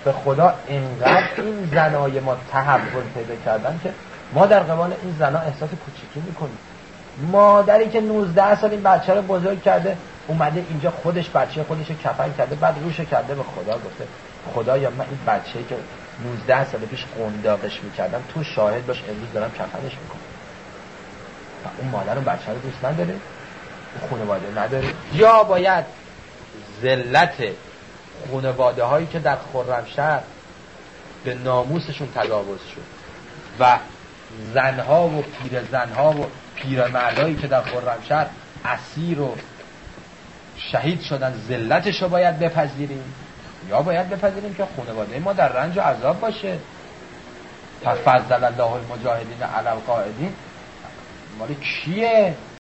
به خدا اینقدر این زنای ما تحول پیدا کردن که ما در قبال این زنا احساس کوچیکی میکنیم. مادری که 19 سال این بچه رو بزرگ کرده اومده اینجا خودش بچه خودش رو کفن کرده، بعد روش کرده به خدا، گفته خدایا من این بچه‌ای که 19 سال پیش قنداقش میکردم تو شاهد باش امروز دارم کفنش میکنم. اون مادر اون بچه رو دوست نداره، اون خانواده نداره. یا باید ذلت خانواده هایی که در خرمشهر به ناموسشون تجاوز شد و زنها و پیرزنها و پیرمردایی که در خرمشهر اسیر و شهید شدن ذلتش رو باید بپذیریم، یا باید بپذیریم که خانواده ما در رنج و عذاب باشه. فضل الله المجاهدین علی القاعدین مال کیه؟